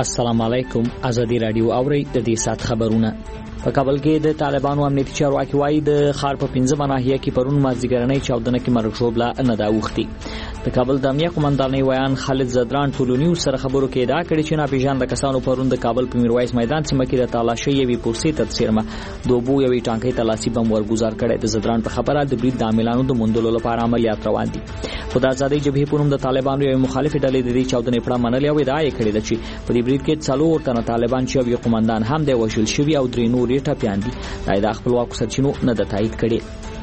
السلام علیکم. ازادي رادیو اوري د دې سات خبرونه. په کابل کې د طالبانو امنیتي چارواکي وایي د ښار په 15 ناحیه کې پرون مازیګرنۍ چاودنه کې مرګ شوبله نه دا وختي. د کابل د امنیه قومندانۍ ویان خالد زدران ټولنیو سره خبرو کې ادعا کړې چې ناپېژانده کسانو پرون د کابل په میرویس میدان سیمه کې د تالاشۍ یوې پوسټې تر څیرمه دوبو یوې ټانکۍ تلاسي بم ورګزار کړي. د زدران په خبره د برید د عاملانو د موندلو لپاره عملیات روان دي. خو د آزادۍ جبهې په نوم د طالبانو یو مخالف ډلې د دې چاودنې په اړه منلې او ادعا یې کړې ده چې په دې برید کې 4 تنه طالبان چې یو قومندان هم دی وژل شوی او 3 نور یې ټپیان دي. دا د خپلواکو سرچینو نه د تایید کړي.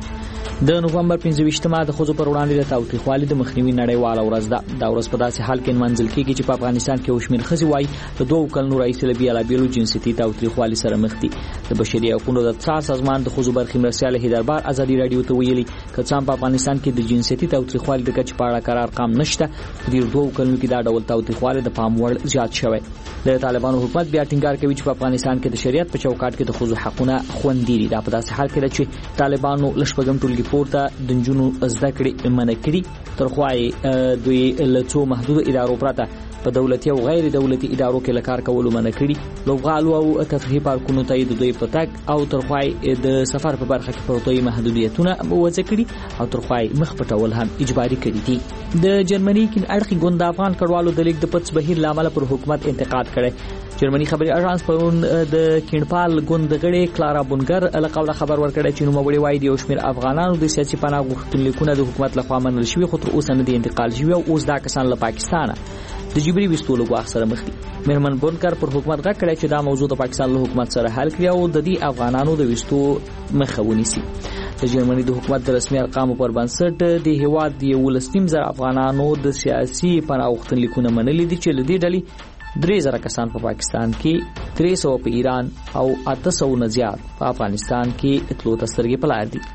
د نوفمبر 25مه د خوځو پر وړاندې د تاوتریخوالي د مخنیوي نړیواله ورځ ده. دا ورځ په داسې حال کې منځل کېږي چې په افغانستان کې وشمیر خزي وای د 2 کلونو رئیس لبیالابیلو جنسيتي تاوتریخوالي سره مخ دي. د بشري حقوقو د څار سازمان د خوځو برخې مرسیال هیدربار ازادي رادیو ته ویلي کڅام په افغانستان کې د جنسيتي تاوتریخوالي د کچ په اړه قرار ارقام نشته. د 2 کلونو کې دا ډول تاوتریخوالي د پام وړ زیات شوی. د طالبانو حکومت بیا ټینګار کوي چې په افغانستان کې د شریعت په چوکاټ کې د خوځو حقوقونه خوندي دي. دا په داسې حال کې چې طالبانو لشپږم ټولګي پورته د جنونو زده کړې منع کړي. ترخوای دوی لڅو محدود ادارو پرته په دولتي او غیر دولتي ادارو کې لکار کولو منع کړي. لوغالو او تفریحي پارکونو ته د دوی پتاک او ترخوای د سفر په برخه کې پروتوي محدودیتونه وځ کړي او ترخوای مخ پټول هم اجباري کړي دي. د جرمني کې اړخي ګوند افغان کډوالو د لیک د پڅ بهیر لامل پر حکومت انتقاد کړي. جرمني خبري اژانس پرون د کینپال ګوند غړي کلارا بونګر القوله خبر ورکړی چې نو مبړي وایي د شمیر افغانانو د سیاسي پناه غوښتونکو د حکومت لخوا منل شوی خو تر اوسه نه دی انتقال شوی او اوس دا کسان له پاکستانه د جبري وستولو غواخ سره مخ دي. مهرمن بونکر پر حکومت غږ کړی چې دا موضوع د پاکستان له حکومت سره حل کړي او د دې افغانانو د وستو مخه ونیسي. د جرمني د حکومت د رسمي ارقامو پر بنسټ د هیواد د 1.5 افغانانو د سیاسي پناه غوښتونکو منلي دي چې لدی ډلې 3000 کسان په پاکستان کې 300 په ایران او 800 نه زیات په افغانستان کې اطلاع تسترګې پلار دي.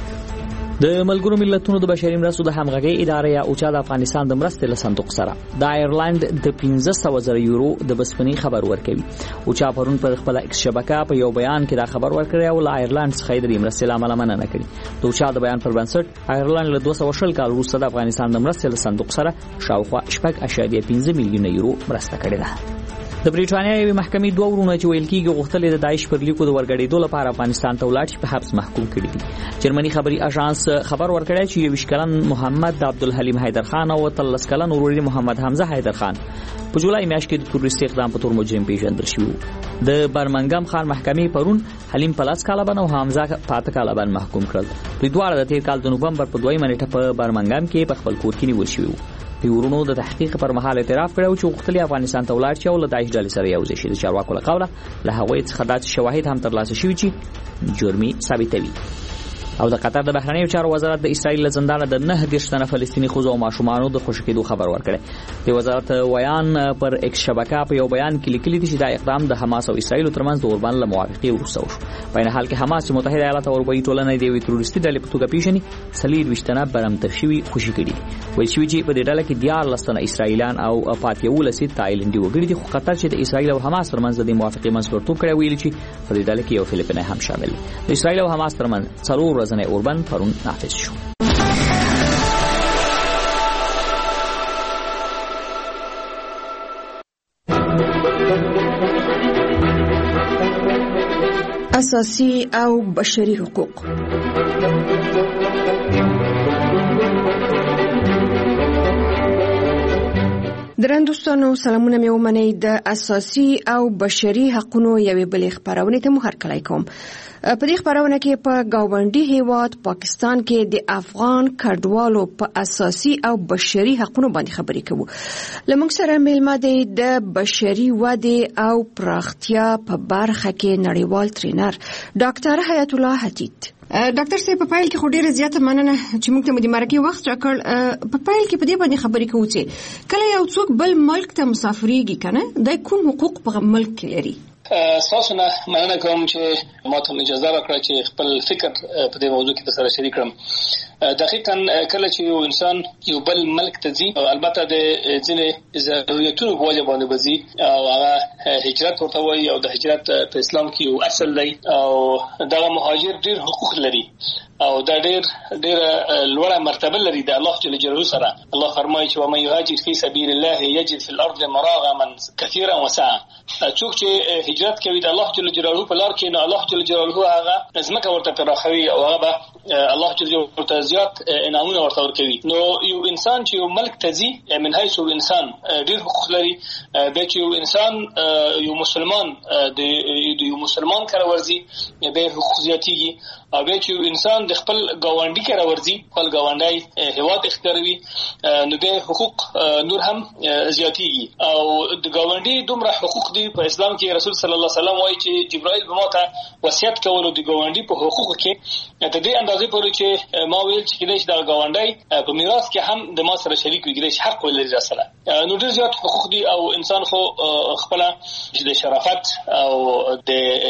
د ملګرو ملتونو د بشري مرستو د همغږي ادارې یا اوچا د افغانستان د مرستې له صندوق سره د آیرلند د 15,000 یورو د بسپنی خبر ورکوي. اوچا پرون پر خپل ایکس شبکه په یو بیان کې دا خبر ورکړی او له آیرلند څخه د مرستې لامل مننه کړې. د اوچا د بیان پر بنسټ آیرلند له 200 کال وروسته د افغانستان د مرستې له صندوق سره شاوخوا 8.5 میلیون یورو مرسته کړې ده. د بریټانیا یوې محکمې 2 ورونه چې ویل کېږي غوښتل د داعش پر لیکو د ورګړېدو لپاره افغانستان ته ولاړ شي په حبس محکوم کړي دي. جرمني خبري اژانس خبر ورکړی چې 20 کلن محمد عبدالحلیم حیدر خان او 13 کلن ورور محمد حمزه حیدر خان په جولای میاشت کې د تروریستي اقدام په تور مجرم پیژندل شوی. د برمنګم خان محکمې پرون حلیم پلاس کالبن او حمزه پات کالبن محکوم کړل. دوی دواړه د تیر کال د نوفمبر په 2 نیټه په برمنګم کې په خپل کور کې نیول شوی. پیورونو د تحقیق پر مهال اعتراف کړو چې غوښتل افغانستان ته ولاړ شي او له داعش ډلې سره یو ځای شي. د چارواکو له قوله له هغوی څخه داسې شواهد هم ترلاسه شوي چې جرمي ثابتوي. او د قطر د بهرنیو چارو وزارت د اسرائیل له زندانه د 9 تنه فلسطینی ښځو او ماشومانو د خوشی کېدو خبر ورکړی. د وزارت ویان پر ایکس شبکه په یو بیان کې لیکلي دي چې دا اقدام د حماس او اسرائیل ترمنځ د اوربان له موافقې وروسته وشو. په این حال کې حماس چې متحده ایالات او اروپایي ټولنه د تروریستي ډلې په توګه پیژني 23 تنه برمته شوي خوشی کړي. وایي چې په دې ډله کې 14 تنه اسرائیلیان او 15 تایلندي وګړي دي. خو قطر چې د اسرائیل او حماس ترمنځ د موافقې منځګړیتوب کړی ویلي چې په دې ډله کې یو فلیپینی هم شامل دی. د اسرائیل او حماس ترمنځ 4 ورځې اوربان نافذ شو. اساسي او بشري حقوق. درندوستانو سلامونه مې ومنئ. د اساسي او بشري حقوقو یوې بلې خبرونه ته مو هرکلی کوم. په دې خبرونه کې په گاونډي هیواد پاکستان کې د افغان کډوالو په اساسي او بشري حقوقو باندې خبرې کوو. لمونږ سره میلمه دی د بشري وده او پراختیا په برخه کې نړیوال ټرینر ډاکټر حیات الله حتیت. ډاکټر صاحب په پایل کې خو ډیره زیاته مننه چې موږ ته مو د مرکه وخت راکړ. په پایل کې په دې باندې خبرې کوو چې کله یو څوک بل ملک ته مسافرېږي کنه د کوم حقوق په ملک کې لري. تاسو نه مننه کوم چې ما ته اجازه راکړه چې خپل فکر په دې موضوع کې سره شریک کړم. دقیقاً کله چې یو انسان یو بل ملک ته ځي البته د ځینې ضرورتونو په وجه باندې بځي او هغه هجرت ورته وایي او د هجرت په اسلام کې یو اصل دی او دا مهاجر ډېر حقوق لري او دا ډېر لوړه مرتبه لري د الله جل جلاله سره. الله فرمایي چې ومن يهاجر في سبيل الله يجد في الارض مراغما كثيرا وسعا. څوک چې هجرت کوي د الله جل جلاله په لار کې، نو الله جل جلاله هغه ځمکه ورته پراخوي او هغه الله جل جلاله ورته زیات انعامونه ورته ورکوي. نو یو انسان چې یو ملک ته ځي، من حيث انسان ډېر حقوق لري. به چې یو انسان یو مسلمان د یو مسلمان کړه ورځي به حقوق زیاتېږي، او به چې یو انسان د خپل ګاونډي کړه ورځي، خپل ګاونډي هیواد اختیاروي، نو به حقوق نور هم زیاتېږي. او د ګاونډي دومره حقوق دي په اسلام کې. رسول صلی الله علیه وسلم وایي چې جبرائیل به ماته وصیت کولو د ګاونډي په حقوقو کې ته دې اندازې پورې چې ما ویل چې کله چې د ګاونډي په میراث کې هم د ما سره شریک وي، کله حق ولري رساله. نو ډېر زیات حقوق دي، او انسان خو خپل د شرافت او د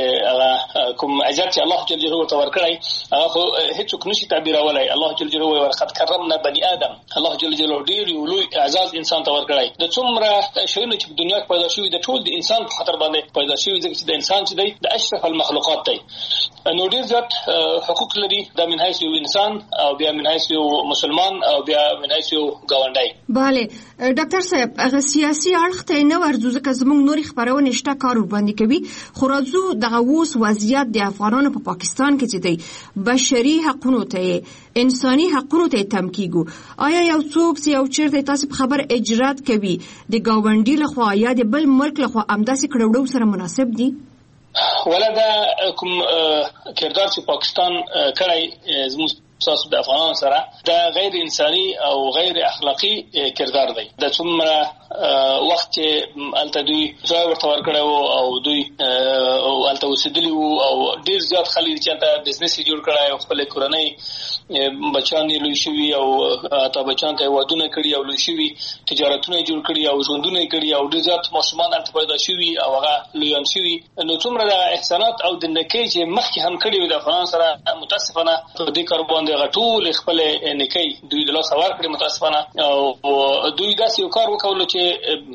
کوم عزت چې الله جل جلاله ورته ورکړي هغه خو هیڅوک نشي تعبیرولای. الله جل جلاله ورقد کرمنا بني ادم، الله جل جلاله ډېر یو لوی اعزاز انسان ته ورکړي. د څومره شیونه چې په دنیا کې پیدا شوي د ټول د انسان په خاطر باندې پیدا شوي، ځکه چې د انسان چې دی د اشرف المخلوقات دی. نو ډېر زیات حقوق لري، د من حیث یو انسان او بیا من حیث یو مسلمان او بیا من حیث یو ګاونډی. bale ډاکټر صاحب، هغه سیاسي اړخ ته نه ورځو ځکه زموږ نوري خبرونه شته کار وباندې کوي، خو راځو دغه اوس وضعیت د افغانانو په پاکستان کې چې دی بشري حقوقو ته، انساني حقوقو ته تم کیږي. آیا یو څوک چې یو چیرته تاسو په خبر اجرات کوي د ګاونډي لخوا یا د بل ملک لخوا امداسي کړوړو سره مناسب دي؟ ولدا کوم کردار چې پاکستان کړی زموږ تاسو د افغانانو سره دا غیر انساني او غیر اخلاقی کردار دی. د څومره وخت چې الته دوی ځای ورته ورکړو او دوی الته اوسېدلی وو، او ډیر زیات خلک چې الته بزنس جوړ کړای او خپل کورنۍ بچان یې لوی شوي او تا بچان ته ودونه کړي او لوی شوي، تجارتونه جوړ کړي او ژوندونه کړي او ډیر زیات ماشومان الته پیدا شوي او هغه لویان شوي. نو څومره د احسانات او د نکي چې مخکې هم کړي وو د افغان سره، متاسفانه په دې کار باندې غټول خپل نکي دوی د لاس ور کړی متاسفانه، او دوی داسې یو کار وکولو چې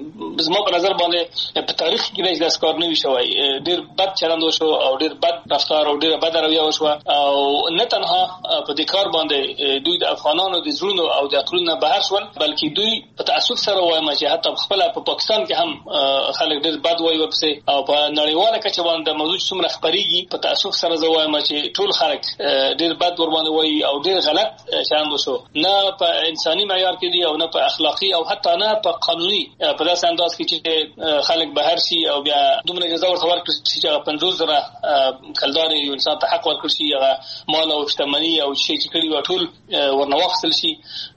زما په نظر باندې په تاریخ کې داسې کار نه وي شوی. ډیر بد چلند وشو او ډیر بد رفتار او ډیر بد رویه وشو، او نه تنها په دې کار باندې دوی د افغانانو د زړونو او د عقلونو بهر شول، بلکې دوی په تاسف سره وایم چې حتی خپل په پاکستان کې هم خلک ډیر بد وایي ورپسې، او په نړیواله کچه باندې موضوع څومره خبريږي په تاسف سره زه وایم چې ټول خلک ډیر بد ور باندې وایي او ډیر غلط چلند وشو، نه په انساني معیار کې دي او نه په اخلاقی او حتی نه په قانوني په داسې انداز کې چې خلک بهر شي او بیا دومره جزا ورته ورکړي چې 50,000 کلدار یو انسان ته حق ورکړي شي، هغه مال او شتمنۍ او شي چې کړي و ټول ورنواخصل شي،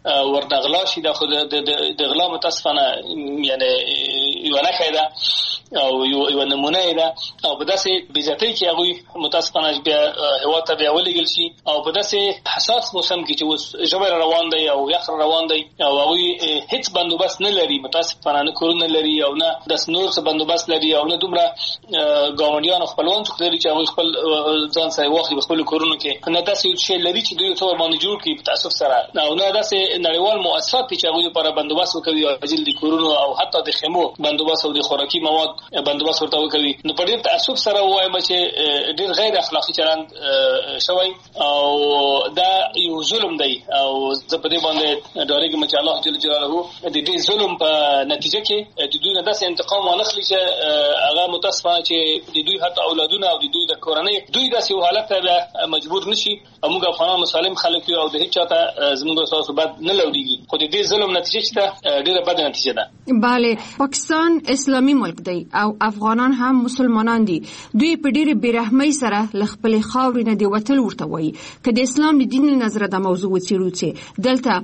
ورنغلا شي. دا خو د غلا متاسفانه یعنی یو نه کېده او یو نمونه ده، او په داسې بیزتۍ کې هغه متاسفانه بیا هوا ته بیا ولېګل شي، او په داسې حساس موسم کې چې اوس ژوبر روان دی او یخ روان دی او هغه هیڅ بندوبست نه لري، متاسفانه نه کورونه لري او نه د نور څه بندوبست لري او نه دومره ګاونډیان خپلوان څخه لري چې هغه خپل ځان سره واخلي خپل کورونو کې، نه داسې شی لري چې دوی ته باندې جوړ کړي په تاسف سره، او نه داسې نړیوال مؤسسات چې هغه لپاره بندوبست وکوي او اجل د کورونو او حتی د خیمو بندوبست او د خوراکي مواد بندوبست ورته وکوي. نو په دې تاسف سره وایم چې ډېر غیر اخلاقی چلند شوی او دا یو ظلم دی، او زه په دې باندې ډارېږم چې الله جل جلاله د دې ظلم په نتیجه کې د دوی نه داسې انتقام ونخلي چې هغه متاسفانه چې د دوی حتی اولادونه او د دوی د کورنۍ دوی داسې یو حالت ته مجبور نشي. موږ افغانان مسالم خلک یو او د هیڅ چاته زموږ تاسو بد نه لوريږي، خو د دې ظلم نتیجه چې ډېره بده نتیجه ده. bale پاکستان اسلامي ملک دی او افغانان هم مسلمانان دي، دوی په ډېر بیرحمۍ سره خپل خاورې نه دی وتل ورته وایي. که د اسلام د دین نظر د موضوع وڅېړو چې دلته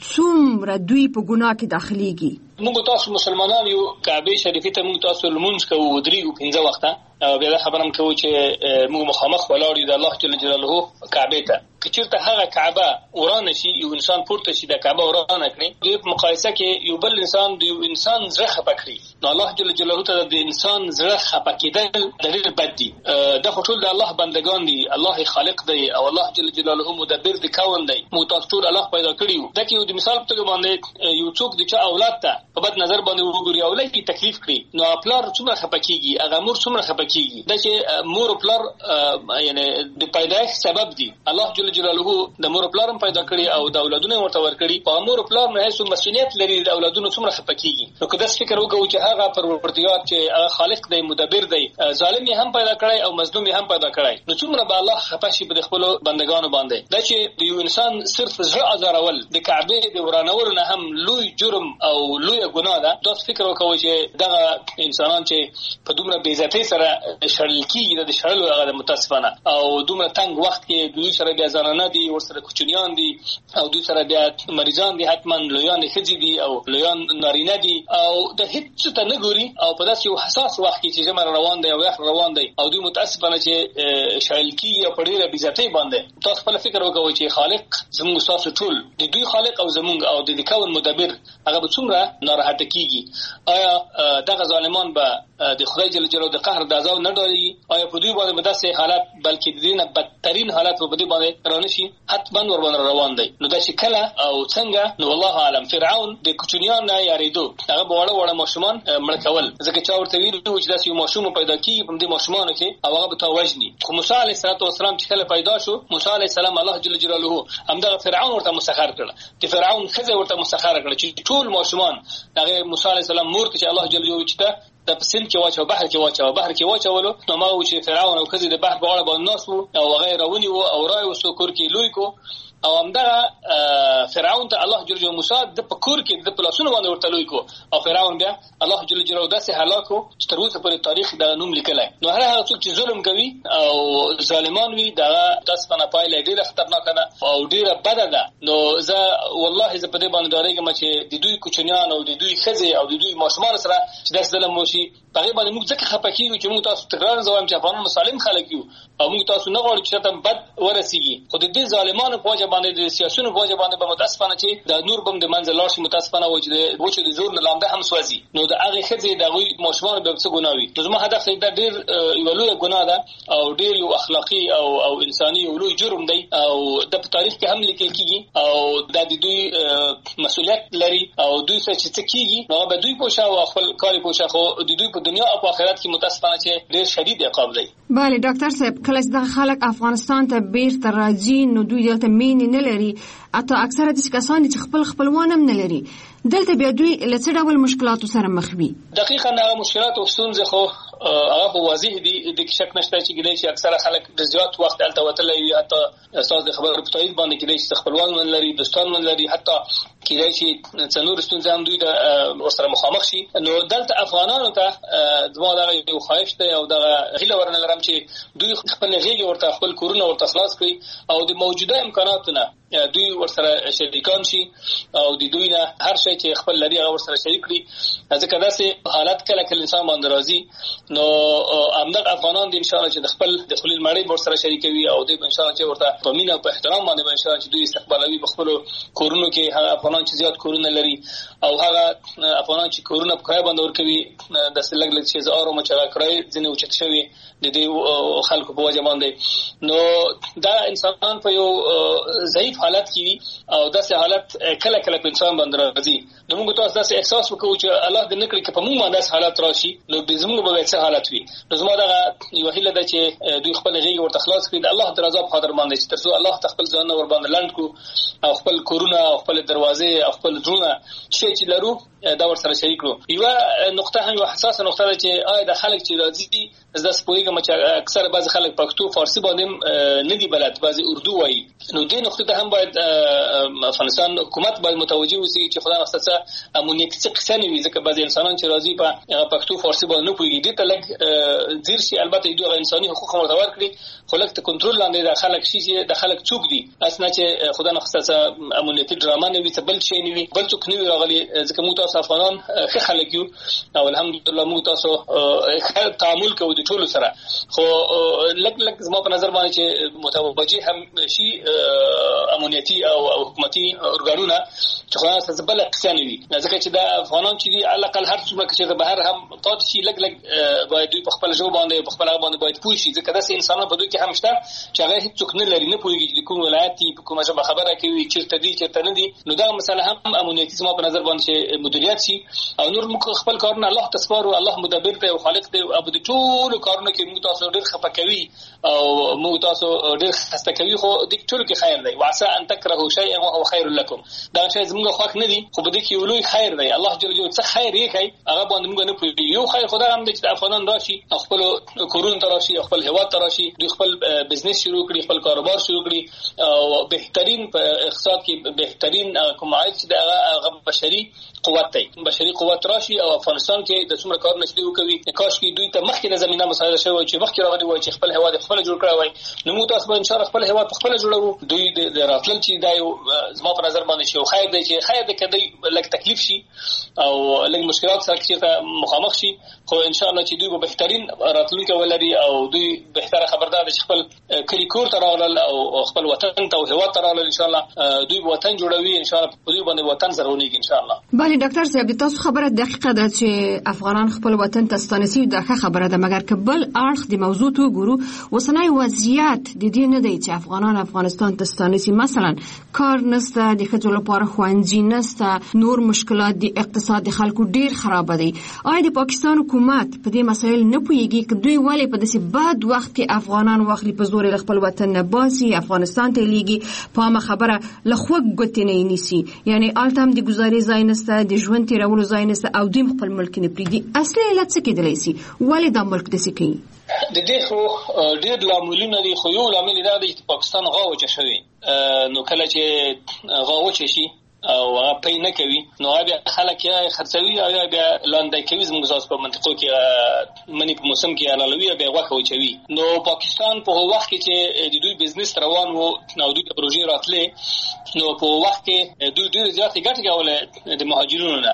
څومره دوی په ګناه کې داخليږي. موږ تاسو مسلمانان یو کعبه شریفه ته موږ تاسو لمونځ کوو درېږو 15 وخته، او بیا خبرم کوو چې موږ مخامخ ولاړ یو د الله جل جلاله کعبه ته. کچیرته هغه کعبه ورانه شي، یو انسان پورته شي د کعبه ورانه کړي، دوی په مقایسه کې یو بل انسان د یو انسان زړه خپه کړي، نو الله جل جلاله ته د انسان زړه خپه کېدل ډېر بد دي. دا ټول د الله بندگان دي، الله خالق دی او الله جل جلاله مدبر د کون دی، مو تاسو ټول الله پیدا کړیو. دا کې یو د مثال په توګه باندې یو څوک د چا اولاد ته په بد نظر باندې وګوري او لکه تکلیف کړي، نو پلار څومره خپه کیږي، هغه مور څومره خپه کیږي. دا چې مور او پلار یعنی د پیدایښت سبب دي، الله جل جل جلاله د مور پلارم پیدا کړی او د اولادونو ورته ورکړي په مور پلار نه هیڅ مسؤلیت لري د اولادونو څومره خپکیږي نو که داس فکر وکړو چې هغه پروردګار چې خالق دی مدبر دی ظالم هم پیدا کړی او مظلوم هم پیدا کړی نو څومره به الله خپشي په خپل بندگانو باندې دا چې یو انسان صرف زړه ازارول د کعبه د ورانول نه هم لوی جرم او لوی ګناه ده داس فکر وکړو چې دغه انسانان چې په دومره بے عزتۍ سره شړل کیږي د شړلو هغه متاسفانه او دومره تنگ وخت کې دوی سره بیا زنانه دي ورسره کوچنیان دي او دوی سره بیا مریضان دي حتما لویان ښځې دي او لویان نارینه دي او د هیڅ ته نه ګوري او په داسې یو حساس وخت کې چې ژمر روان دی او یخ روان دی او دوی متاسفانه چې شړل کیږي او په ډېره بې عزتۍ باندې تاسو خپل فکر وکړئ چې خالق زموږ تاسو ټول د دوی خالق او زموږ او د کون مدبر هغه به څومره ناراحته کیږي آیا دغه ظالمان به د خدای جل جلاله د قهر د عذاب نه ډاري آیا په دوی باندې به داسې حالات بلکې د دې نه بدترین حالات په دوی باندې رانشي حتما ور باندې روان دی نو دا چې کله او څنګه نو والله اعلم فرعون د کوچنیان نه یاریدو هغه وړه وړه ماشومان مړ کول ځکه چې ورته ویل چې داسې یو ماشوم پیدا کیږي په دې ماشومانو کې او هغه به تا وژني خو موسی علیه السلام چې کله پیدا شو موسی علیه السلام الله جل جلاله همدغه فرعون ورته مسخر کړ چې فرعون خزه ورته مسخر کړ چې ټول ماشومان هغه موسی علیه السلام مور ته الله جل جلاله چې د پسند کې واچو بحر کې واچولو نو ما و چې فرعون او خزه د بحر په اړه باندې ناس او غیر ونی او راي وسو کور کې لوی کو او همدغه فرعون ته الله جل جلاله موسی د پکور کې د پلاسونو باندې ورته لوی کو او فرعون بیا الله جل جلاله داسې هلاکو چې تر اوسه پورې تاریخ دا نوم لیکلای نو هر هغه څوک چې ظلم کوي او ظالمان وي دا تاسو په پایله ډیره خطرناک ده او ډیره بده ده نو زه والله زه په دې باندې ډارېږم چې د دوی کوچنیان او د دوی خزه او د دوی ماشومان سره چې داس ظلم وشي په هغه باندې موږ ځکه خپکیږو چې موږ تاسو تکرار زویم چې افغانان مسالم خلک یو او موږ تاسو نه غواړو چې تاسو بد ورسیږي خو د دې ظالمانو په وجه باندې د سیاسيونو په وجه باندې به متاسفانه چې د نور بم د منځ لار شي متاسفانه وجه د زور نه لاندې هم سوځي نو د هغه خزه د غوي ماشومان به څه ګناوي نو زما هدف دا ډیر یو لوی ګناه ده او ډیر یو اخلاقی او انساني یو لوی جرم دی او د تاریخ کې هم لیکل کیږي او د دوی مسؤلیت لري او دوی څه کیږي نو به دوی پوښا او خپل کاری پوښا خو د دوی په دنیا او په آخرت کې متاسفانه چې ډیر شدید عقاب دی بله ډاکټر صاحب کله چې د خلک افغانستان ته بیرته راځي نو دوی دلته مين نه لري اته اکثره د کسان چې خپلوان هم نه لري دلته بیا دوی له څه ډول مشکلاتو سره مخ وي دقیقاً هغه مشکلات او ستونزې خو هغه واضح دي د شک نشته چې ګدای چې اکثره خلک د زیات وخت الته وتلي وي حتی اساس د خبرو په تایید باندې کېدای چې خپلوان من لري دوستان من لري حتی کېدای چې څنور ستونزې هم دوی د ورسره مخامخ شي نو دلته افغانانو ته زما دغه یو خواهش دی او دغه هیله ورنه لرم چې دوی خپل غیږ ورته خپل کورونه ورته خلاص کړي او د موجوده امکاناتونه دوی ورسره شریکان شي او د دوی نه هر شي چې خپل لري هغه ورسره شریک کړي ځکه داسې حالت کله انسان باندې راځي نو همدغه افغانان د ان شاء الله چې د خپل د خپل مړی ورسره شریکوي او د ان شاء الله چې ورته په مینه او په احترام باندې ان شاء الله چې دوی استقبالوي په خپل کورونو کې هغه افغانان چې زیات کورونه لري او هغه افغانان چې کورونه په کای باندې ورکوي د سلګ لږ چې زارو مچرا کړی ځنه اوچت شوی د دې خلکو په وجه باندې نو دا انسان په یو ضعیف حالت کې وي او داسې حالت کله په انسان باندې راځي نو موږ تاسو داسې احساس وکړو چې الله دې نکړي چې په موږ باندې حالت راشي نو د زموږ به څه حالت وي نو زما دا یو هیله ده چې دوی خپل غیږ ورته خلاص کړي د الله درزا په خاطر باندې چې ترڅو الله خپل ځان ور باندې لاند کو او خپل کورونه او خپل دروازې او خپل درونه چې لرو دا ورسره شریک کړو یو نقطه هم یو حساسه نقطه ده چې آیا د خلک چې راځي زده سپوږم چې اکثر بعض خلک پښتو فارسی باندې نه دی بلد بعضی اردو وایي نو دې نقطه ته هم باید افغانستان حکومت باید متوجه وي چې خدای نخصه امنیت څه قصه نه وي ځکه بعضی انسانان چې راځي په پښتو فارسی باندې نه پوهیږي دې ته لږ زیر شي البته دوی انساني حقوق مرتبه کړی خو لږ کنټرول لاندې د خلک شي چې د خلک څوک دي اسنه چې خدای نخصه امنیتي ډرامه نه وي څه بل شي نه وي بل څوک نه وي راغلي ځکه موږ تاسو افغانان ښه خلک یو او الحمدلله موږ تاسو ښه تعامل کوو د ټولو سره خو لږ زما په نظر باندې چې متوجه هم شي امنیتي او حکومتي ارګانونه چې خو تاسو بل قصه نه وي ځکه چې دا افغانان چې دی علاقه هر څومره چې بهر هم تاسو شي لګ باید دوی په خپل ژبه باندې په خپل باندې باید پوه شي ځکه دا انسانان په دوی کې هم شته چې هغه هیڅ نه لري نه پوهیږي چې کوم ولایت په کومه ژبه خبره کوي چیرته دي چیرته نه دي نو دا مسله هم امنیتي سم په نظر باندې مدیریت شي او نور موږ خپل کارونه الله تسپارو الله مدبر دی او خالق دی او د ټول کارونه کې موږ تاسو ډېر خپکوي او موږ تاسو ډېر خسته کوي خو د ټول کې خیر دی وعسى ان تكرهوا شيئا وهو خير لكم دا شی زموږ خوښ نه دي خو په دې کې ولوي خیر دی الله جل جلاله څه خیر یې کوي هغه باندې موږ نه پوهیږو یو خیر خدای هم د افغانان راشي خپل کورون تراشي خپل هیواد تراشي دوی خپل بزنس شروع کړي خپل کاروبار شروع کړي او بهترین په اقتصاد کې بهترین کوم عاید چې د بشري قوت دی بشري قوت راشي او افغانستان کې د څومره کار نشي وکوي کاش کې دوی ته مخکې زمينه مساعده شوی چې مخکې راغلي وای چې خپل هیواد خپل جوړ کړی وای نو موږ تاسو به ان شاء الله خپل هیواد خپل جوړو دوی د راتلل چې دا یو زما په نظر باندې شو خیر دی چې خیر دی کدی لک تکلیف شي او لک مشکلات سره چې مخامخ شي خو ان شاء الله چې دوی به بهترین راتلونکي ولري او دوی بهتره خبردار دي چې خپل کلی کور ته راغلل او خپل وطن ته او هیواد ته راغلل ان شاء الله دوی وطن جوړوي ان شاء الله په دوی باندې وطن زرونیږي ان شاء الله. بله ډاکټر صاحب تاسو خبره دقیقه ده چې افغانان خپل وطن ته ستانسي دا خبره ده مګر کبل اړخ د موضوع ته ګورو وسنۍ وضعیت د دې نه دی چې افغانان افغانستان ته ستانسي مثلا کار نشته د ښځو لپاره خوندې نشته نور مشکلات د اقتصاد د خلکو ډیر خراب دي آیا د پاکستان حکومت په دې مسایل نه پوهیږي چې دوی ولې په داسې بد وخت کې افغانان واخلي په زور خپل وطن نه باسي افغانستان ته لیږي په ما خبره لخوا ګوتې نه نیسي یعنی التم د گزارې ځای نشته د ژوند تیرولو ځای نشته او دوی خپل ملک نه پریږدي اصلي علت څه کېدلی شي ولې دا ملک داسې کوي د دې خو ډېر لاملونه دي خو یو لامل دا دی چې پاکستان غاوچه شوی نو کله چې غاوچه شي او پای نه کوي نو بیا خلک یې خرڅوي او بیا لاندې کوي زموږ ځاس په منطقو کې منی په موسم کې علالوي بیا وکه وچوي نو پاکستان په وخت کې چې د دوی بزنس روان وو نو دوی پروژې راتلې نو په وخت کې دوی ډېر زیات ګټه کوله د مهاجرونو نه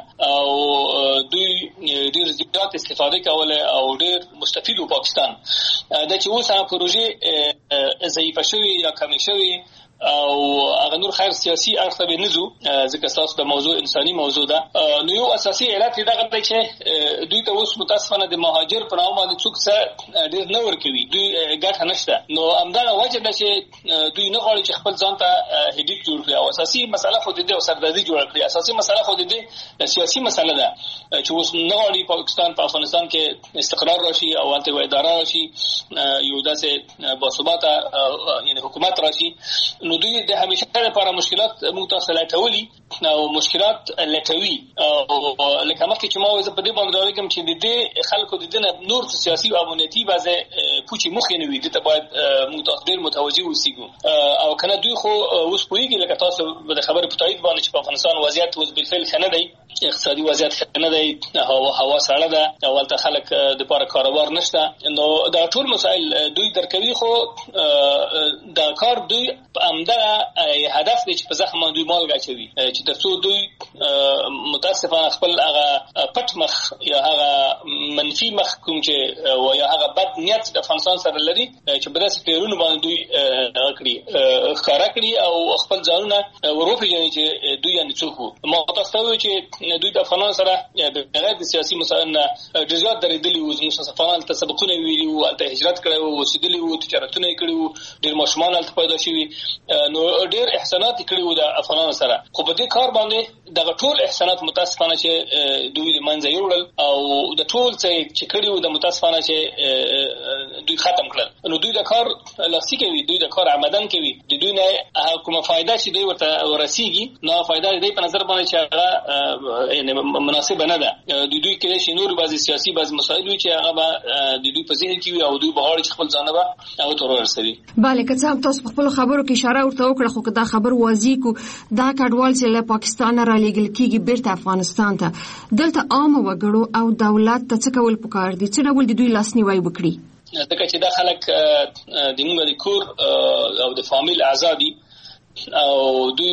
او دوی ډېر زیات استفاده کوله او ډېر مستفید وو پاکستان دا چې اوس هغه پروژې ضعیفه شوی یا کم شوی او هغه نور خیر سیاسي اړخ ته نزو ځکه تاسو د موضوع انساني موضوع ده نو یو اساسي علت دا غوډه چې دوی ته اوس متاسفانه د مهاجر په نوم باندې څوک څه ډیر نه ورکوي دوی ګټه نشته نو همدغه وجه ده چې دوی نه غواړي چې خپل ځان ته هډیک جوړ کړي او اساسي مسله خو د دې سردردي جوړ کړي اساسي مسله خو د دې سیاسي مسله ده چې اوس نه غواړي پاکستان په افغانستان کې استقرار راشي او انته اداره راشي یو داسې باثباته یعنی حکومت راشي نو دوی د همیشه لپاره مشکلات موږ تاسو لټولي او مشکلات لټوي او لکه مخکې چې ما وځ په دې باندې راغلم چې د دې خلکو د دې نور سیاسي او امنیتي بازه پوچی مخې نه وي د ته باید موږ تاسو ډېر متوجي اوسېږو او کنه دوی خو اوس پوهیږي لکه تاسو د خبرې په تایید باندې چې په افغانستان وضعیت اوس بالفعل ښه نه دی اقتصادي وضعیت ښه نه دی هوا سړه ده او ولته خلک د لپاره کاروبار نشته نو دا ټول مسائل دوی درکوي خو دا کار دوی دا هدف دی چې په ځخم دوی مال غاچوي چې ترڅو دوی متاسفانه خپل هغه پټ مخ یا هغه منفي مخ کوم چې او یا هغه بد نیت د افغانستان سره لري چې په داسې پیرونو باندې دوی کړی ښکارا کړی او خپل ځانونه وروپیږي چې دوی یې څوک ما تاسو ته چې دوی د افغانانو سره بغیر د سیاسي مسایل نه ډېر زیات درېدلي وو زموږ افغانان ته سبقونه ویلي وو الته هجرت کړی وو اوسېدلي وو تجارتونه یې کړي وو ډېر ماشومان الته پیدا شوي نو ډېر احسانات کړي وو د افغانانو سره خو په دې کار باندې دغه ټول احسانات متاسفانه چې دوی د منځه یوړل او د ټول چې کړي وو د متاسفانه چې دوی ختم کړل نو دوی د کار لاسي کوي دوی د کار عمدن کوي د دوی نه کومه فائدہ چې دوی ورته ورسیږي نو فائدہ دې په نظر باندې چې هغه یعنی مناسب نه ده د دوی کې شي نور بعضي سیاسي بعضي مسایل چې هغه د دوی په ذهن کې وي او دوی بهار چې خپل ځانه به او تر ورسوي bale که څه تاسو خپل خبرو کې اشاره ورته وکړه خو دا خبر واضح کو دا کډوال چې له پاکستان را لېږل کیږي بیرته افغانستان ته دلته عام وګړو او دولت ته څه کول پکار دي چې ډول دوی لاسنیوي وکړي ځکه چې دا خلک د موږ د کور او د فامیل اعضاء دي او دوی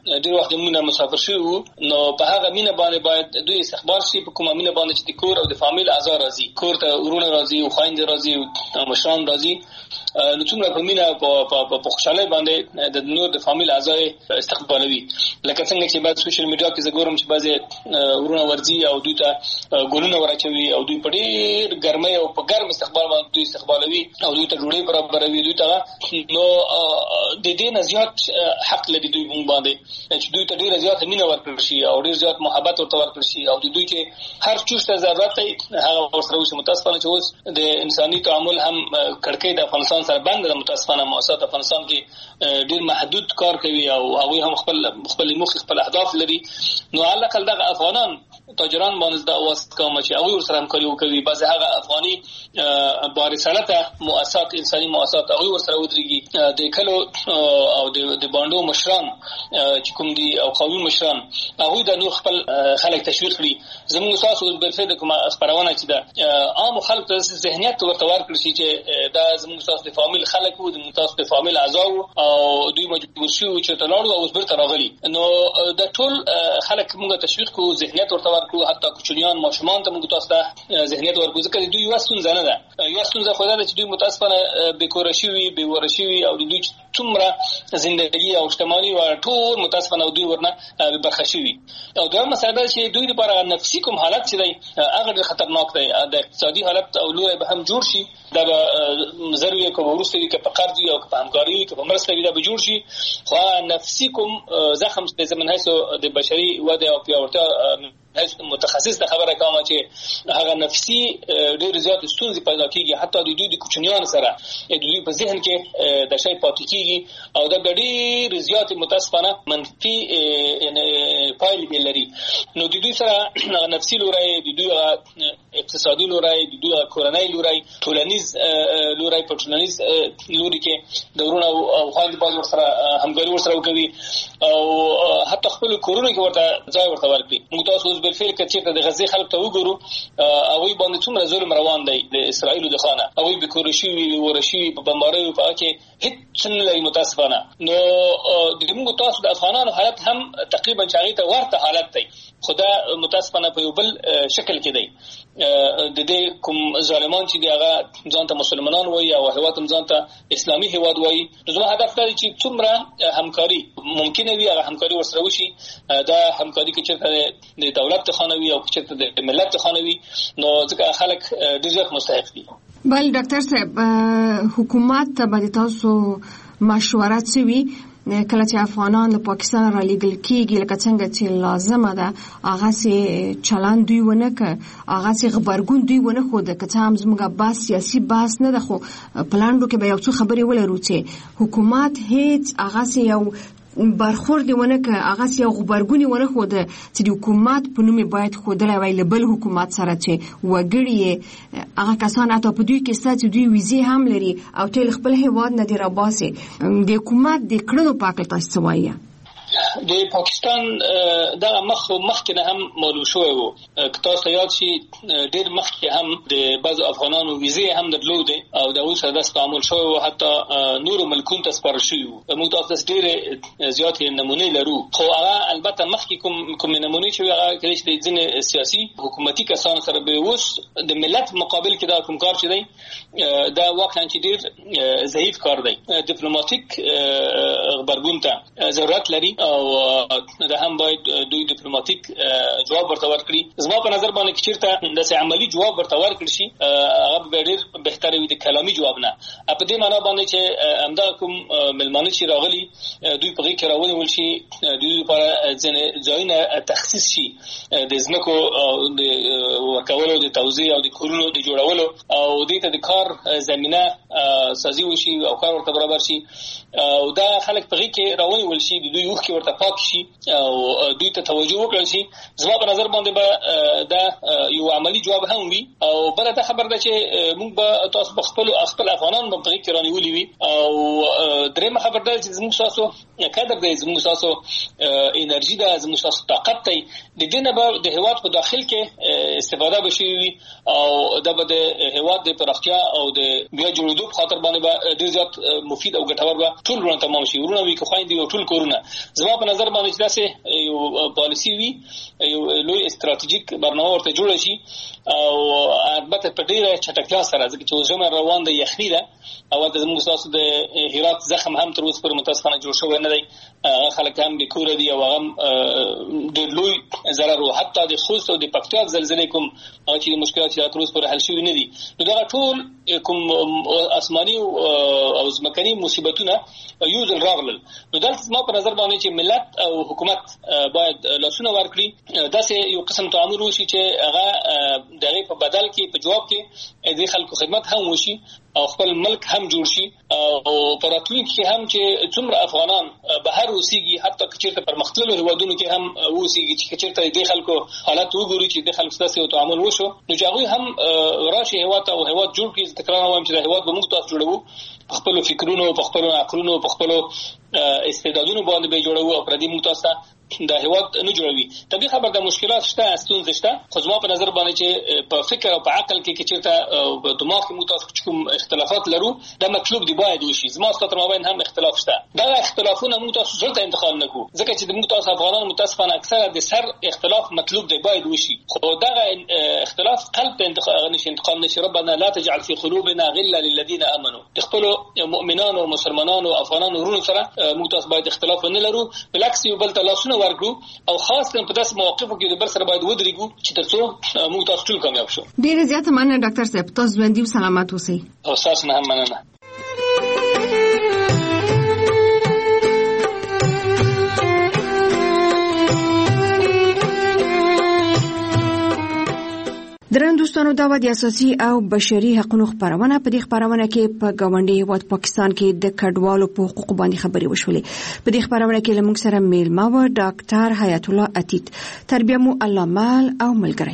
ډیر وخت موږ مسافر شو نو په هغه مینه باندې باید دوی استقبال شي په کومه مینه باندې چې د کور او د فامیل اعضا راځي کور ته ورونه راځي او خويند راځي او مشران راځي نو څومره په مینه په خوشاله باندې د نور د فامیل اعضا استقبالوي لکه څنګه چې بعد سوشل میډیا کې زګورم چې بعضي ورونه ورځي او دوی ته ګلونه ورچوي او دوی په ډیر ګرمۍ او په ګرم استقبال باندې دوی استقبالوي او دوی ته ډوډۍ برابروي دوی ته نو د دې نه زیات حق لري دوی باندې چې دوی ته ډیر زیات مینه ورکړي شي او ډیر زیات محبت ورته ورکړي شي او دوی چې هر چوسته ضرورت هغه ورسره وشي متاسفانه چې اوس د انساني تعامل هم کړکۍ د افغانستان سره بند ده متاسفانه مؤسسات افغانستان کې ډیر محدود کار کوي او هغه هم خپل مخ خپل اهداف لري نو علاقه دغه افغانان تاجران باندې د اواز کوم چې هغه ورسره همکاري وکوي بعض هغه افغاني بارسالته مؤسسات انساني مؤسسات هغه ورسره ودرېږي د کلو او د باندو مشران چې کوم دي او قومي مشران هغه د نور خپل خلک تشویق کړي زموږ اساس په فائدہ کوم خبرونه چې دا عام خلک ته ذهنیت ورته ورکړي چې دا زموږ اساس د فامیل خلک وو د اساس د فامیل اعضا او دوی مجبور شو چې تلاړو او زبر راغلي نو د ټول خلک موږ تشویق کو ذهنیت ورته ورکړو حتی کوچنیان ماشومان ته موږ تاسو ته ذهنیت ورکړو ځکه دوی واسطون نه ده یو ستونزه خو دا چې دوی متاسفانه بیکورشي به ورشي او دوی څومره ژوندۍ او اجتماعي او ټول متاسفانه دوی ورنه برخشي او دا مسله چې دوی لپاره نفسي کوم حالت چې دی هغه خطرناک دی د اقتصادي حالت او لوی به هم جوړ شي دا ضروري کوم ورسته کې په قرض او په همکاري کې په مرسته دا به جوړ شي خو نفسي کوم زخم د زمن هيڅ د بشري وده او پیاوړتیا متخصص د خبره کوم چې هغه نفسي ډېر زیات ستونزې پیدا کیږي حتی د دوی د کوچنیان سره د دوی په ذهن کې د شی پاتې کیږي او د ډېر زیات متاسفانه منفي پایلې لري نو د دوی سره نفسي لوري د دوی اقتصادي لوري د دوی کورنۍ لوري ټولنیز لوري په ټولنیز لوري کې د ورونو او خاند باز سره همکاري ورسره کوي او حتی خپل کورونه کې ورته ځای ورته ورکړي موږ تاسو بالفعل کچې د غزې خلک ته وګورو او وي باندې څومره ظلم روان دی د اسرائیل د خانه او وي بکورشي ورشي په بمبارۍ په کې هیڅ نه لري متاسفانه نو د موږ تاسو د افغانانو حالت هم تقریبا چاغي ته ورته حالت دی خدا متاسفانه په یو بل شکل کې دی د دې کوم ظالمان چې دی هغه ځان ته مسلمانان وایي او هیواد ځان ته اسلامي هیواد وایي زما هدف دی چې څومره همکاري ممکنه وي هغه همکاري ورسره وشي دا همکاري کې چې د دولت تخانوي او چې د ملت تخانوي نو ځکه خلک ډېر مستحق دي بل ډاکټر صاحب حکومت ته باندې تاسو مشوره کوي کله چې افغانان له پاکستان را لېږل کېږي لکه څنګه چې لازمه ده هغه سي چلند دوی ونه کړ هغه سي خبرګون دوی ونه خو د که څه هم زموږ بحث سیاسي بحث نه ده خو پلاندو کې به یو څه خبرې ولرو چې حکومت هیڅ هغه سي یو برخورد ونه که هغه سي خبرګونی ونه خو د چې د حکومت په نوم باید خودله ویل بل حکومت سره چې وګړي هغه کسان اته په دوی کې ستاسو دوی ویزه هم لري او ټول خپل هیواد نه دی راباسي د حکومت د کړنو پاکل تاسو وایي د پاکستان دا مخکې نه هم معلوم شوی وو تاسو یاد شي ډېر مخکې هم د بعض افغانانو ویزه هم درلوده او دا اوس د تعامل شوی او حتی نور ملکونو ته سپارل شوی موږ تاسو ډېر زیات نمونه لرو خو هغه البته مخکې کوم نمونه چې هغه کله چې ځینې سیاسي حکومتي کسان سره به اوس د ملت مقابل کې دا کوم کار چي دی دا واقعا چې ډېر ضعیف کار دی ډیپلوماټیک خبرګون ته ضرورت لري او دا هم باید دوی ډیپلوماټیک جواب ورته ورکړي زما په نظر باندې چیرته د عملی جواب ورته ورکړي شي هغه ډېر بهتره وي د کلامي جواب نه په دې معنی باندې چې همدا کوم ملمانه چې راغلي دوی په کې راوړل شي دوی لپاره ځینې تخصیص شي د ځمکو د ورکولو د توزیع او د کورونو د جوړولو او د دې د کار زمينه سازي وشي او کار ورته برابر شي او دا خلک په کې راوړل شي د دوی وخت ورته پاک شي او دوی ته توجه وکړي شي زما په نظر باندې به دا یو عملی جواب هم وي او بل ته خبر ده چې موږ به تاسو په خپل افغانان په کې رانیولې وي او درېمه خبر ده چې زموږ تاسو کډر دی زموږ تاسو انرژي ده زموږ تاسو طاقت دی د دې نه به د هیواد په داخل کې استفاده بشي او د هیواد د پراختیا او د بیا جوړېدو اوږدو په خاطر باندې به ډېر زیات مفید او ګټور به ټول ورونه تمام شي. ورونه وي که خویندې او ټول کورونه. زما په نظر باندې چې داسې یو پالیسي وي، یو لوی استراتیژیک برنامه ورته جوړه شي او البته په ډېره چټکتیا سره، ځکه چې ژمی روان دی، یخني ده او د زموږ ستاسو د هرات زخم هم تر اوسه پورې متاسفانه جوړ شوی نه دی. خلک هم بې کوره دي او هغه هم ډېر لوی ضرر و. حتی د خوست او د پکتیا زلزلې کوم هغه چې مشکلات چې تر اوسه پورې حل شوي نه دي، نو دغه ټول کوم آسماني او ځمکني مصیبتونه یو ځل راغلل. نو دلته زما په نظر باندې چې ملت او حکومت باید لاسونه ورکړي، داسې یو قسم تعامل وشي چې هغه د هغې په بدل کې، په جواب کې د خلکو خدمت هم وشي او خپل ملک هم جوړ شي او په راتلونکي کې هم چې څومره افغانان بهر اوسېږي، حتی که چېرته پرمختللو هېوادونو کې هم اوسېږي، چې که چېرته د خلکو حالت وګوري چې د خلکو ستاسې یو تعامل وشو، نو چې هغوی هم راشي هېواد ته او هېواد جوړ کړي. زه تکرار وایم چې دا هېواد به موږ تاسو جوړوو، په خپلو فکرونو، په خپلو عقلونو، په خپلو استعدادونو باندې به جوړوو او پردي موږ تاسو ته دا هېواد نه جوړوي. طبیعي خبر د مشکلات شته، ستونزې شته، خو زما په نظر باندې چې په فکر او په عقل کې چېرته په دماغ کې موږ تاسو کوم اختلافات لرو، دا مطلوب دی باید وشي. زما ستاسو تر مابین هم اختلاف شته، دغه اختلافونه موږ تاسو زړه ته انتقال نه کړو، ځکه چې موږ تاسو افغانان متاسفانه اکثره د سر اختلاف مطلوب دی باید وشي، خو دغه اختلاف قلب ته انتقال نشي. ربنا لا تجعل في قلوبنا غلا للذين امنوا. د خپل مؤمنانو، مسلمانانو، افغانانو ورونو سره موږ تاسو باید اختلاف نه لرو، بالعکس یو بل ته لاسونه ورکړو او خاص کر په داسې مواقفو کې د بل سره باید ودرېږو چې تر څو موږ تاسو ټول کامیاب شو. ډېره زیاته مننه ډاکټر صاحب، تاسو ژوندي او سلامت اوسئ. او تاسو نه هم مننه. درن دوستانو، دا د اساسي او بشري حقوقو خبرونه. په دې خبرونه کې په ګاونډي هیواد پاکستان کې د کډوالو په حقوقو باندې خبرې وشولې. په دې خبرونه کې لمونږ سره میلمه و ډاکټر حیات الله عتیق، تربیه مو الله مال او ملګری.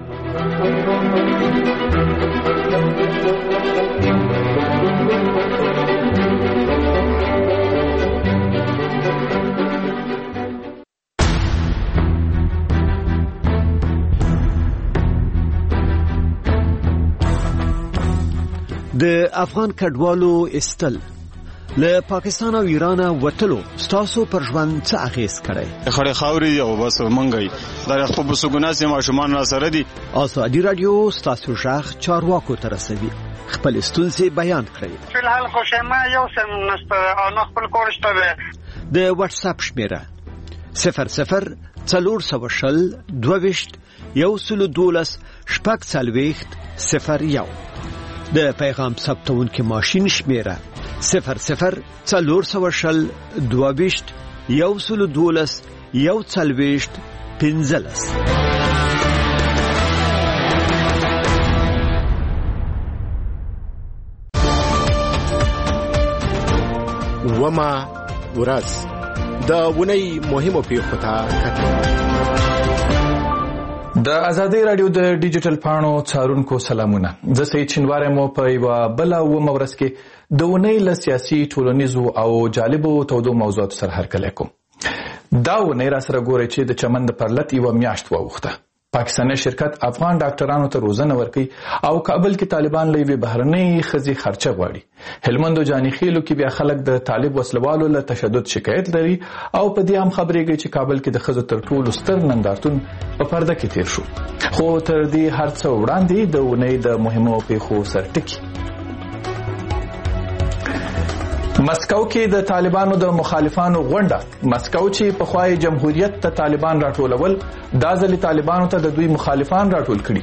د افغان کډوالو استل له پاکستان او ایران وټلو ستاسو پر ژوند څه اغیز کړی؟ خړې خاوري او بس منګي دا خو په سګوناسي ماشومان را سره دي. ازادي رادیو ستاسو ژغ چارواکو ته رسوي، خپل ستونزې بیان کړئ. فلحال خو شمه یو سم نشته او نه خپل کورشته ده. د واتس اپ شمیره 00 420 22 112 001. د پیغام ثبتون کې ماشین شمیره 00 420 22 112 140 15. وما ورځ د ونی مهمو پیښو ته کتل. د ازادي رادیو د ډیجیټل پاڼو څارونکو سلامونه. زه سید چنواره مو په یو بل ورځ کې د ونی له سیاسي، ټولنیزو او جالبو تودو موضوعاتو سره هرکلی کوم. دا ونی را سره ګوري چې د چمن د پرلط یو میاشت واوښته. پاکستاني شرکت افغان ډاکټرانو ته روزنه ورکوي او کابل کې طالبان له یوې بهرنۍ ښځې خرچه غواړي. هلمند او جانیخیلو کې بیا خلک د طالب وسلوالو له تشدد شکایت لري او په دې هم خبرېږي چې کابل کې د ښځو تر ټولو ستر نندارتون په پرده کې تیر شو. خو تر دې هر څه وړاندې د ونې د مهمو پیښو سرټکی. مسکو کې د طالبانو د مخالفانو غونډه. مسکو چې په خوای جمهوریت ته طالبان راټولول، دا ځلې طالبانو ته د دوی مخالفان راټول کړي.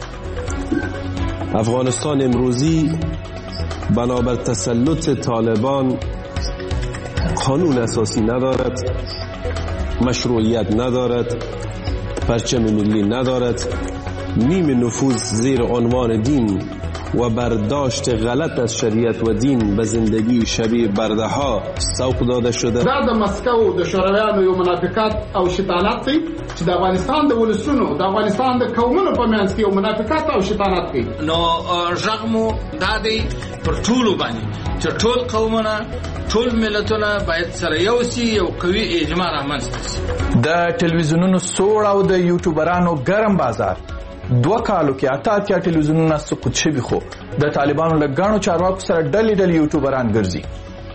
افغانستان امروزی بنابر تسلط طالبان قانون اساسی ندارد، مشروعیت ندارد، پرچم ملی ندارد، نیم نفوذ زیر عنوان دین و برداشت غلط از شریعت و دین به زندگی شبیه برده ها سوق داده شده. دا د مسکو د شورویانو یو منافقت او شیطانت دی چې د افغانستان د ولسونو، د افغانستان د قومونو په منځ کې یو منافقت او شیطانت دی. نو ژغمو دا دی پر ټولو باندې چې ټول قومونه، ټول ملتونه باید سره یو سي، یو قوي اجماع رامنځته شي. د ټلویزیونونو سوړ او د یوټیوبرانو ګرم بازار 2 کالو کې 88 ټلویزیونونه سقوط شوي خو د طالبانو له ګڼو چارواکو سره ډلې یوټیوبران ګرځي.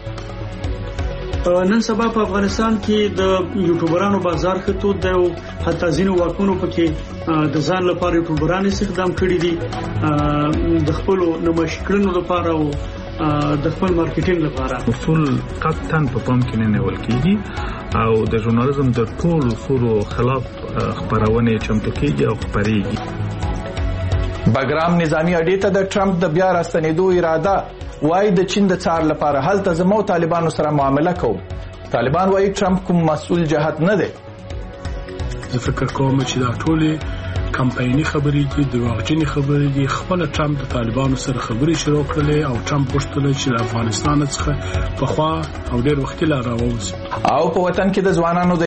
نن سبا په افغانستان کې د یوټیوبرانو بازار خطو د حتی ځینو واکونو پکې د ځان لپاره یوټیوبران استخدام کړي دي د خپل نمایش کړنو لپاره او د خپل مارکیټینګ لپاره. اصول قطعاً په پام کې نه نیول کېږي او د ژورنالیزم د ټولو اصولو خلاف خبرونه چمتو کېږي او خبرېږي. بګرام نظامی اډې ته د ټرمپ د بیا راستنېدو اراده وایي د چین د څار لپاره هلته زمو طالبانو سره معامله کوم. طالبان وایي ټرمپ کوم مسؤل جهت نه دی. زه فکر کوم چې دا ټولې کمپایني خبرې دي د واقعي خبرې دي. خپل ټرمپ د طالبانو سره خبرې شروع کړلې او ټرمپ غوښتل چې د افغانستان څخه په خوا او ډېر وخت لا راووځي او په وطن کې د ځوانانو